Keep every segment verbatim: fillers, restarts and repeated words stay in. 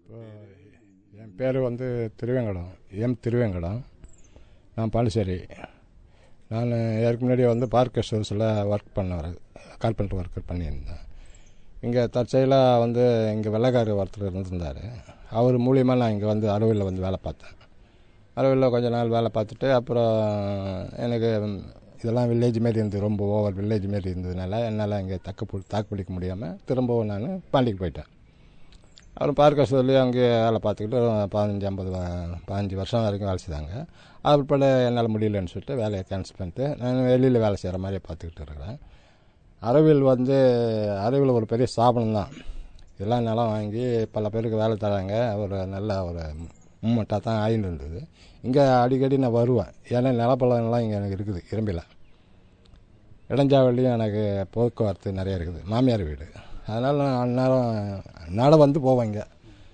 இப்போ என் பேர் வந்து திருவேங்கடம், எம் திருவேங்கடம். நான் பாண்டிச்சேரி. நான் ஏற்கு முன்னாடி வந்து பார்க் ஹவுஸில் ஒர்க் பண்ண கார்பெண்டர் ஒர்க் பண்ணியிருந்தேன். இங்கே தற்செயலாக வந்து இங்கே வெள்ளைக்காரர் ஒருத்தர் இருந்திருந்தார். அவர் மூலியமாக நான் இங்கே வந்து அறுவையில் வந்து வேலை பார்த்தேன். அறுவையில் கொஞ்ச நாள் வேலை பார்த்துட்டு அப்புறம் எனக்கு இதெல்லாம் வில்லேஜ் மாரி இருந்தது, ரொம்ப ஓவர் வில்லேஜ் மாரி இருந்ததுனால என்னால் இங்கே தக்க தாக்கு பிடிக்க முடியாமல் திரும்பவும் நான் பாண்டிக்கு போயிட்டேன். அப்புறம் பார்க் ஹவுஸ்லேயே அங்கே வேலை பார்த்துக்கிட்டு பதினஞ்சு ஐம்பது பதினஞ்சு வருஷம் வரைக்கும் வேலை செய்தாங்க. அதுபோல் என்னால் முடியலன்னு சொல்லிட்டு வேலையை கேன்சல் பண்ணிட்டு நான் வெளியில் வேலை செய்கிற மாதிரியே பார்த்துக்கிட்டு இருக்கிறேன். அறவில் வந்து அறவில் ஒரு பெரிய ஸ்தாபனம் தான். இதெல்லாம் நிலம் வாங்கி பல பேருக்கு வேலை தராங்க. ஒரு நல்ல ஒரு மூமெண்ட்டாக தான் ஆகிட்டு இருந்தது. இங்கே அடிக்கடி நான் வருவேன். ஏன்னா நிலப்பலம்லாம் இங்கே எனக்கு இருக்குது. இரும்பில் இளஞ்சாவளியும் எனக்கு போக்குவரத்து நிறைய இருக்குது, மாமியார் வீடு. அதனால் நான் அந்நேரம் அந்நேரம் வந்து போவேன் இங்கே.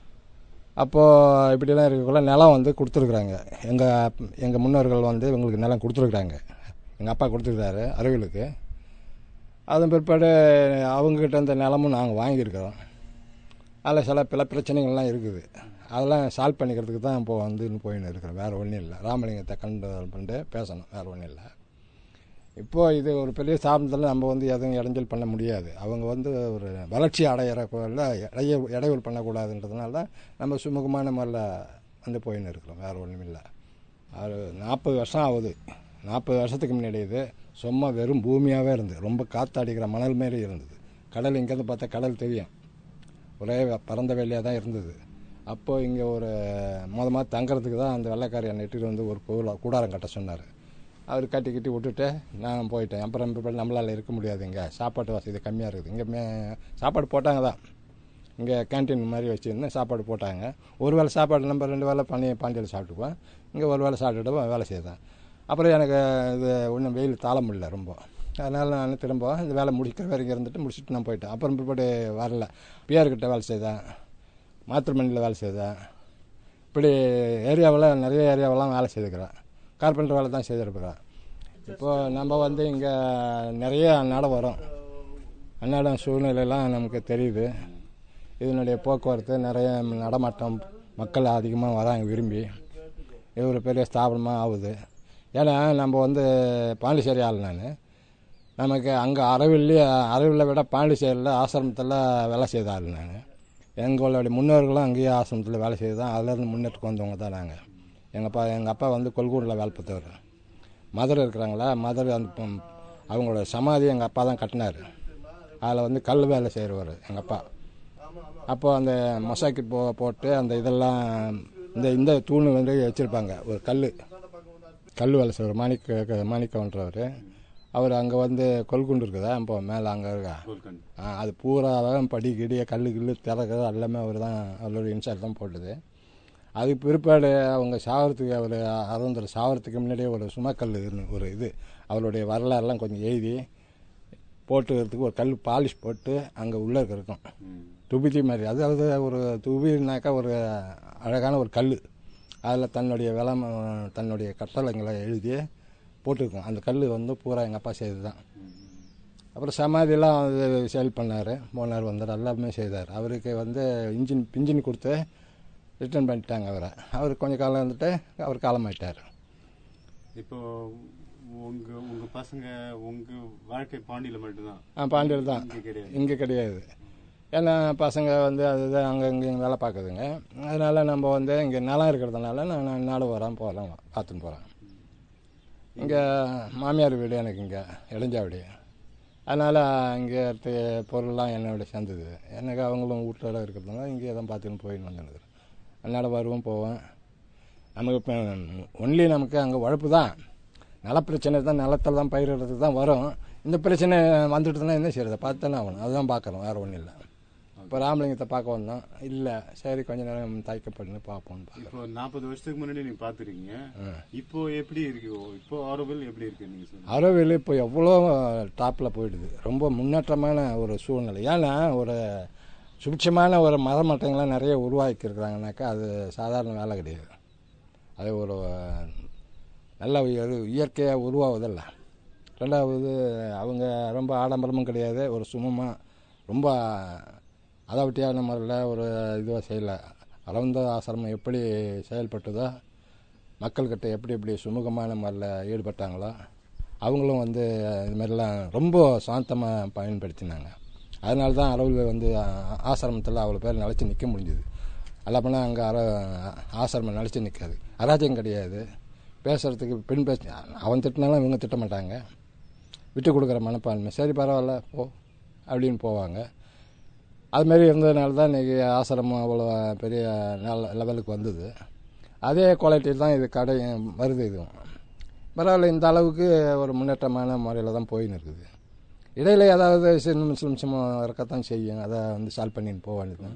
அப்போது இப்படிலாம் இருக்கக்குள்ள நிலம் வந்து கொடுத்துருக்குறாங்க. எங்கள் எங்கள் முன்னோர்கள் வந்து இவங்களுக்கு நிலம் கொடுத்துருக்குறாங்க. எங்கள் அப்பா கொடுத்துருக்காரு அறவிலுக்கு. அதன் பிற்பாடு அவங்கக்கிட்ட இந்த நிலமும் நாங்கள் வாங்கியிருக்கிறோம். அதில் சில பல பிரச்சனைகள்லாம் இருக்குது. அதெல்லாம் சால்வ் பண்ணிக்கிறதுக்கு தான் இப்போ வந்து போயின்னு இருக்கிறோம். வேறு ஒன்றும் இல்லை. ராமலிங்கத்தை கண்டு பண்ணிட்டு பேசணும், வேறு ஒன்றும் இல்லை. இப்போது இது ஒரு பெரிய ஸ்தாபனத்தில் நம்ம வந்து எதுவும் இடைஞ்சல் பண்ண முடியாது. அவங்க வந்து ஒரு வளர்ச்சி அடையிற இடைய இடையூறு பண்ணக்கூடாதுன்றதுனால தான் நம்ம சுமூகமான முறையில் வந்து போயின்னு இருக்கிறோம். வேறு ஒன்றும் இல்லை. அது நாற்பது வருஷம் ஆகுது. நாற்பது வருஷத்துக்கு முன்னாடி இது சும்மா வெறும் பூமியாகவே இருந்தது. ரொம்ப காற்று மணல் மாரி இருந்தது. கடல் இங்கேருந்து பார்த்தா கடல் தெரியும். ஒரே பரந்த வேலையாக தான் இருந்தது. அப்போது இங்கே ஒரு மொதல் மாதிரி தங்குறதுக்கு தான் அந்த வெள்ளைக்காரி என்னை இட்டுட்டு வந்து ஒரு கூலா கூடாரம் கட்ட சொன்னார். அவர் கட்டி கட்டி விட்டுட்டு நான் போயிட்டேன். அப்புறம் பிற்பாடு நம்மளால் இருக்க முடியாது, இங்கே சாப்பாட்டு வசதி கம்மியாக இருக்குது. இங்கே மே சாப்பாடு போட்டாங்க தான். இங்கே கேன்டீன் மாதிரி வச்சுருந்து சாப்பாடு போட்டாங்க. ஒரு வேளை சாப்பாடு நம்ம ரெண்டு வேளை பண்ணி பாண்டியில் சாப்பிட்டுக்குவோம். இங்கே ஒரு வேளை சாப்பிட்டுட்டு வேலை செய்தேன். அப்புறம் எனக்கு இது ஒன்றும் வெயில் தாள முடியல ரொம்ப. அதனால் நான் திரும்ப இந்த வேலை முடிக்கிற வரைக்கும் இருந்துட்டு முடிச்சுட்டு நான் போயிட்டேன். அப்புறம் பிற்பாடு வரல. பிஆர்கிட்ட வேலை செய்தேன், மாத்திருமணியில் வேலை செய்தேன். இப்படி ஏரியாவில் நிறைய ஏரியாவெல்லாம் வேலை செய்துக்கிறேன். கார்பெண்டர் வேலை தான் செய்திருக்கிறேன். இப்போது நம்ம வந்து இங்கே நிறைய அன்னாடம் வரும். அன்னாடம் சூழ்நிலையெல்லாம் நமக்கு தெரியுது. இதனுடைய போக்குவரத்து நிறைய நடமாட்டம், மக்கள் அதிகமாக வராங்க விரும்பி. இது ஒரு பெரிய ஸ்தாபனமாக ஆகுது. ஏன்னா நம்ம வந்து பாண்டிச்சேரி ஆள். நான் நமக்கு அங்கே அறவில்லையே அறவில்லை விட பாண்டிச்சேரியில் ஆசிரமத்தில் வேலை செய்த ஆள். நான் எங்களுடைய முன்னோர்களும் அங்கேயே ஆசிரமத்தில் வேலை செய்து தான் அதிலேருந்து முன்னேற்றுக்கு வந்தவங்க தான் நாங்கள். எங்கள் அப்பா எங்கள் அப்பா வந்து கொல்கூரில் வேலை பார்த்தவர். மதுரை இருக்கிறாங்களா, மதுரை அந்த அவங்களோட சமாதி எங்கள் அப்பா தான் கட்டினார். அதில் வந்து கல் வேலை செய்கிறவர் எங்கள் அப்பா. அப்போ அந்த மொசாக்கி போ போட்டு அந்த இதெல்லாம் இந்த இந்த தூணு வந்து வச்சுருப்பாங்க. ஒரு கல் கல் வேலை செய்வார் மாணிக்க மாணிக்கன்றவர். அவர் அங்கே வந்து கொல்குண்டு இருக்குதா இப்போ மேலே அங்கே இருக்கா, ஆ அது பூராவே படி கிடிய கல் கில்லு திறக்கிறது எல்லாமே அவர் தான், அவரோட இன்சார்ஜ் தான் போட்டது. அதுக்கு பிற்பாடு அவங்க சாவரத்துக்கு அவர் அறந்துற சாவரத்துக்கு முன்னாடியே ஒரு சுமக்கல் ஒரு இது அவருடைய வரலாறுலாம் கொஞ்சம் எழுதி போட்டுக்கிறதுக்கு ஒரு கல் பாலிஷ் போட்டு அங்கே உள்ளே இருக்கும் துபிதி மாதிரி. அதாவது ஒரு துபினாக்கா ஒரு அழகான ஒரு கல். அதில் தன்னுடைய விளம் தன்னுடைய கட்டளைங்களை எழுதி போட்டுருக்கோம். அந்த கல் வந்து பூரா எங்கள் அப்பா செய்து தான். அப்புறம் சமாதியெல்லாம் அது சேல் பண்ணார், போனார் வந்தார், எல்லாமே செய்தார். அவருக்கு வந்து இன்ஜின் பிஞ்சின் கொடுத்து ரிட்டர்ன் பண்ணிட்டாங்க அவரை. அவர் கொஞ்சம் காலம் வந்துட்டு அவர் காலமாயிட்டார். இப்போது உங்கள் உங்கள் பசங்க உங்கள் வாழ்க்கை பாண்டியில் மட்டும்தான்? ஆ பாண்டியில் தான், இங்கே கிடையாது. ஏன்னா பசங்க வந்து அதுதான் அங்கே இங்கேயும் வேலை பார்க்குதுங்க. அதனால் நம்ம வந்து இங்கே நிலம் இருக்கிறதுனால நான் நாடு வரேன் போகிறேன் பார்த்துன்னு போகிறேன். இங்கே மாமியார் வீடு எனக்கு இங்கே இளஞ்சாவடி. அதனால் இங்கே பொருள்லாம் என்னோட சேர்ந்தது. எனக்கு அவங்களும் வீட்டில் இருக்கிறதுனால இங்கே தான் பார்த்துன்னு போயின்னு வந்துருக்குறேன். அதனால் வருவோம் போவேன். நமக்கு இப்போ ஒன்லி நமக்கு அங்கே உழைப்பு தான். நிலப்பிரச்சனை தான், நிலத்தில் தான் பயிரிடுறதுக்கு தான் வரும். இந்த பிரச்சனை வந்துட்டுதுன்னா என்ன செய்யறது, பார்த்து தானே ஆகணும். அதுதான் பார்க்குறோம், வேறு ஒன்றும் இல்லை. இப்போ ராமலிங்கத்தை பார்க்க வந்தோம், இல்லை சரி கொஞ்ச நேரம் தயக்கப்பட்டு பார்ப்போம். இப்போ நாற்பது வருஷத்துக்கு முன்னாடி நீங்கள் பார்த்துருக்கீங்க. இப்போ எப்படி இருக்கு? இப்போ ஆரோவில் எப்படி இருக்கு நீங்கள் சொல்லுங்கள்? ஆரோவில் இப்போ எவ்வளோ டாப்பில் போயிடுது. ரொம்ப முன்னேற்றமான ஒரு சூழ்நிலை. ஏன்னா ஒரு சுபிட்சமான ஒரு மரமட்டங்கள்லாம் நிறைய உருவாக்கியிருக்கிறாங்கனாக்கா அது சாதாரண வேலை கிடையாது. அது ஒரு நல்ல இயற்கையாக உருவாகுதில்ல. ரெண்டாவது அவங்க ரொம்ப ஆடம்பரமும் கிடையாது, ஒரு சுமமாக ரொம்ப அதாவட்டியான முறையில் ஒரு இதுவாக செய்யலை. அரவிந்த ஆசிரமம் எப்படி செயல்பட்டதோ, மக்கள்கிட்ட எப்படி எப்படி சுமூகமான முறையில் ஈடுபட்டாங்களோ, அவங்களும் வந்து இது மாதிரிலாம் ரொம்ப சாந்தமாக பயன்படுத்தினாங்க. அதனால தான் அரவிந்த் வந்து ஆசிரமத்தில் அவ்வளோ பேர் நிலச்சி நிற்க முடிஞ்சுது. அல்ல பண்ணால் அங்கே அர ஆசிரமம் நிலச்சி நிற்காது. அராஜகம் கிடையாது. பேசுகிறதுக்கு பின் பேச அவன் திட்டினாலும் இவங்க திட்ட மாட்டாங்க. விட்டு கொடுக்குற மனப்பான்மை, சரி பரவாயில்ல போ அப்படின்னு போவாங்க. அதுமாரி இருந்ததுனால தான் இன்றைக்கி ஆசிரமம் அவ்வளோ பெரிய நல்ல லெவலுக்கு வந்தது. அதே குவாலிட்டி தான் இது கடை வருது. இதுவும் பரவாயில்ல, இந்த அளவுக்கு ஒரு முன்னேற்றமான முறையில் தான் போயின்னு இருக்குது. இடையில ஏதாவது சின்ன நிமிஷம் இருக்கத்தான் செய்யும். அதை வந்து சால்வ் பண்ணின்னு போக வேண்டியது.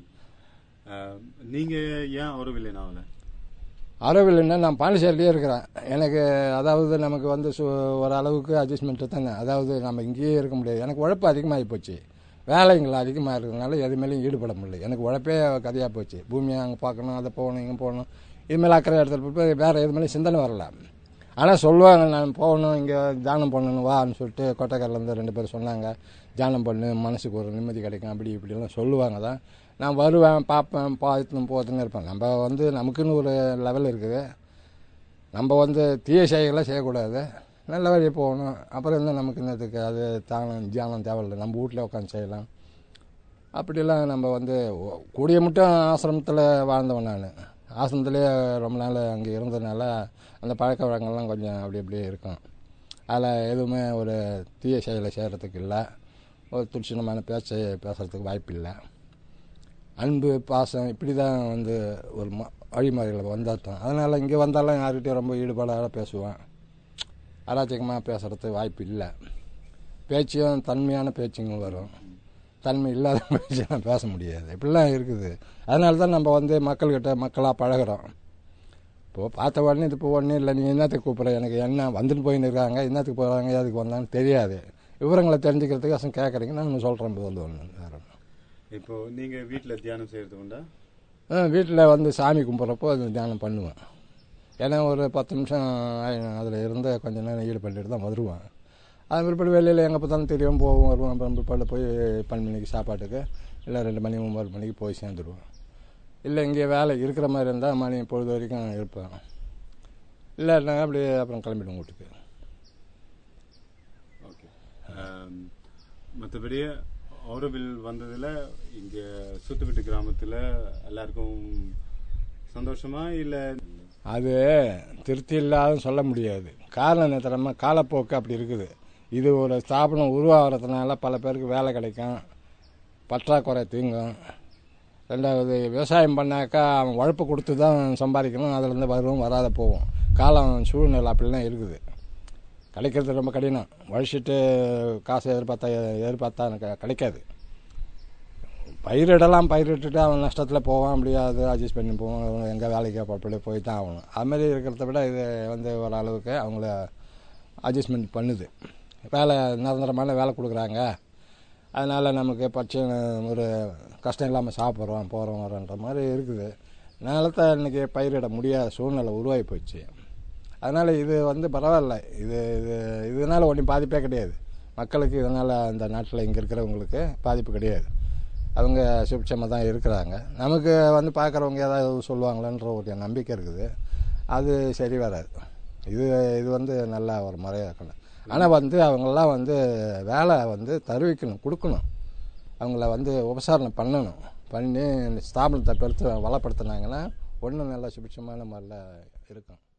நீங்கள் ஏன் ஆரோவில் நாவல ஆரோவில்னா நான் பாண்டிச்சேரியிலே இருக்கிறேன். எனக்கு அதாவது நமக்கு வந்து சு ஒரு அளவுக்கு அட்ஜஸ்ட்மெண்ட்டு தானே. அதாவது நம்ம இங்கேயே இருக்க முடியாது. எனக்கு உழைப்பு அதிகமாகி போச்சு. வேலைங்கள் அதிகமாக இருக்கிறதுனால எது மேலேயும் ஈடுபட முடியல. எனக்கு உழைப்பே கதையாக போச்சு. பூமியை அங்கே பார்க்கணும், அதை போகணும், இங்கே போகணும், இதுமாதிரி அக்கறை இடத்துல போய் வேறு எது மேலேயும் சிந்தனை வரல. ஆனால் சொல்லுவாங்க, நான் போகணும், இங்கே தியானம் பண்ணணும் வான்னு சொல்லிட்டு கோட்டைக்காரிலேருந்து ரெண்டு பேர் சொன்னாங்க. தியானம் பண்ணு, மனசுக்கு ஒரு நிம்மதி கிடைக்கும், அப்படி இப்படிலாம் சொல்லுவாங்க தான். நான் வருவேன், பார்ப்பேன், பார்த்துன்னு போகிறதுன்னு இருப்பேன். நம்ம வந்து நமக்குன்னு ஒரு லெவல் இருக்குது. நம்ம வந்து தீய செயல்களை செய்யக்கூடாது, நல்ல வழியை போகணும். அப்புறம் இருந்தால் நமக்கு என்னத்துக்கு அது தானம் தியானம் தேவையில்லை, நம்ம வீட்டில் உட்காந்து செய்யலாம். அப்படிலாம் நம்ம வந்து கூடிய மட்டும் ஆசிரமத்தில் வாழ்ந்தவன். நான் ஆசிரமத்திலே ரொம்ப நாள் அங்கே இருந்ததுனால அந்த பழக்க வழக்கங்கள்லாம் கொஞ்சம் அப்படி அப்படியே இருக்கும். அதில் எதுவுமே ஒரு தீய செயலை செய்கிறதுக்கு இல்லை, ஒரு துட்சணமான பேச்சை பேசுகிறதுக்கு வாய்ப்பு இல்லை. அன்பு பாசம் இப்படி தான் வந்து ஒரு ம வழிமுறைகளை வந்தாட்டம். அதனால் இங்கே வந்தாலும் யார்கிட்டையும் ரொம்ப ஈடுபாடாக பேசுவேன். அராஜகமாக பேசுகிறதுக்கு வாய்ப்பு இல்லை. பேச்சும் தன்மையான பேச்சுங்களும் வரும், தன்மை இல்லாத பேச்செல்லாம் பேச முடியாது. இப்படிலாம் இருக்குது. அதனால தான் நம்ம வந்து மக்கள்கிட்ட மக்களாக பழகிறோம். இப்போது பார்த்த உடனே இது இப்போ உடனே இல்லை, நீ என்னத்துக்கு கூப்பிட்ற, எனக்கு என்ன வந்துட்டு போயின்னு இருக்காங்க, என்னத்துக்கு போகிறாங்க, எதுக்கு வந்தான்னு தெரியாது. விவரங்களை தெரிஞ்சுக்கிறதுக்கு அசம் கேட்குறீங்க, நான் சொல்கிறேன் போது ஒன்று வேறு. இப்போது நீங்கள் வீட்டில் தியானம் செய்கிறது உண்டா? வீட்டில் வந்து சாமி கும்பிட்றப்போ அது தியானம் பண்ணுவேன். ஏன்னா ஒரு பத்து நிமிஷம் அதில் இருந்து கொஞ்சம் நேரம் ஈடுபட்டுட்டு தான் வருவேன். அது பிற்பாடு வெளியில் எங்கே பார்த்தாலும் தெரியும், போவோம் வருவோம். அப்புறம் பிற்பாடு போய் பன்னெண்டு மணிக்கு சாப்பாட்டுக்கு, இல்லை ரெண்டு மணி ஒம்பது மணிக்கு போய் சேர்ந்துடுவேன். இல்லை இங்கே வேலை இருக்கிற மாதிரி இருந்தால் மணி பொழுது வரைக்கும் இருப்பேன். இல்லைன்னா அப்படியே அப்புறம் கிளம்பிடுவோம் வீட்டுக்கு. ஓகே. மற்றபடி ஆரோவில் வந்ததில் இங்கே சுத்துவிட்டு கிராமத்தில் எல்லாருக்கும் சந்தோஷமா இல்லை? அது திருப்தி இல்லாதுன்னு சொல்ல முடியாது. காரணம் என்ன தெரியுமா, காலப்போக்கு அப்படி இருக்குது. இது ஒரு ஸ்தாபனம் உருவாகிறதுனால பல பேருக்கு வேலை கிடைக்கும், பற்றாக்குறை தீங்கும். ரெண்டாவது விவசாயம் பண்ணாக்கா அவன் உழைப்பு கொடுத்து தான் சம்பாதிக்கணும், அதுலேருந்து வரும் வராத போவோம். காலம் சூழ்நிலை அப்படிலாம் இருக்குது. கிடைக்கிறது ரொம்ப கடினம். உழைச்சிட்டு காசு எதிர்பார்த்தா எதிர்பார்த்தா எனக்கு கிடைக்காது. பயிரிடலாம், பயிரிட்டுட்டு அவன் நஷ்டத்தில் போவான், முடியாது அட்ஜஸ்ட் பண்ணி போவான், எங்கே வேலைக்கு அப்படி போய் தான் ஆகணும். அதுமாரி இருக்கிறத விட இது வந்து ஒரு அளவுக்கு அவங்கள அட்ஜஸ்ட்மெண்ட் பண்ணுது. வேலை நிரந்தரமான வேலை கொடுக்குறாங்க, அதனால் நமக்கு பட்ச ஒரு கஷ்டம் இல்லாமல் சாப்பிட்றோம் போகிறோம் வரோன்ற மாதிரி இருக்குது. நிலத்தை இன்றைக்கி பயிரிட முடியாத சூழ்நிலை உருவாகி போச்சு. அதனால் இது வந்து பரவாயில்ல. இது இது இதனால் ஒன்றும் பாதிப்பே கிடையாது மக்களுக்கு. இதனால் இந்த நாட்டில் இங்கே இருக்கிறவங்களுக்கு பாதிப்பு கிடையாது. அவங்க சுபிட்சமாக தான் இருக்கிறாங்க. நமக்கு வந்து பார்க்குறவங்க ஏதாவது சொல்லுவாங்களேன்ற ஒரு நம்பிக்கை இருக்குது. அது சரி வராது. இது இது வந்து நல்லா ஒரு முறையாக இருக்கணும். ஆனால் வந்து அவங்களெலாம் வந்து வேலை வந்து தருவிக்கணும், கொடுக்கணும். அவங்கள வந்து உபசாரணை பண்ணணும். பண்ணி ஸ்தாபனத்தை பெருத்து வளப்படுத்தினாங்கன்னா ஒன்றும் நல்லா சுபிட்சமான முறையில் இருக்கும்.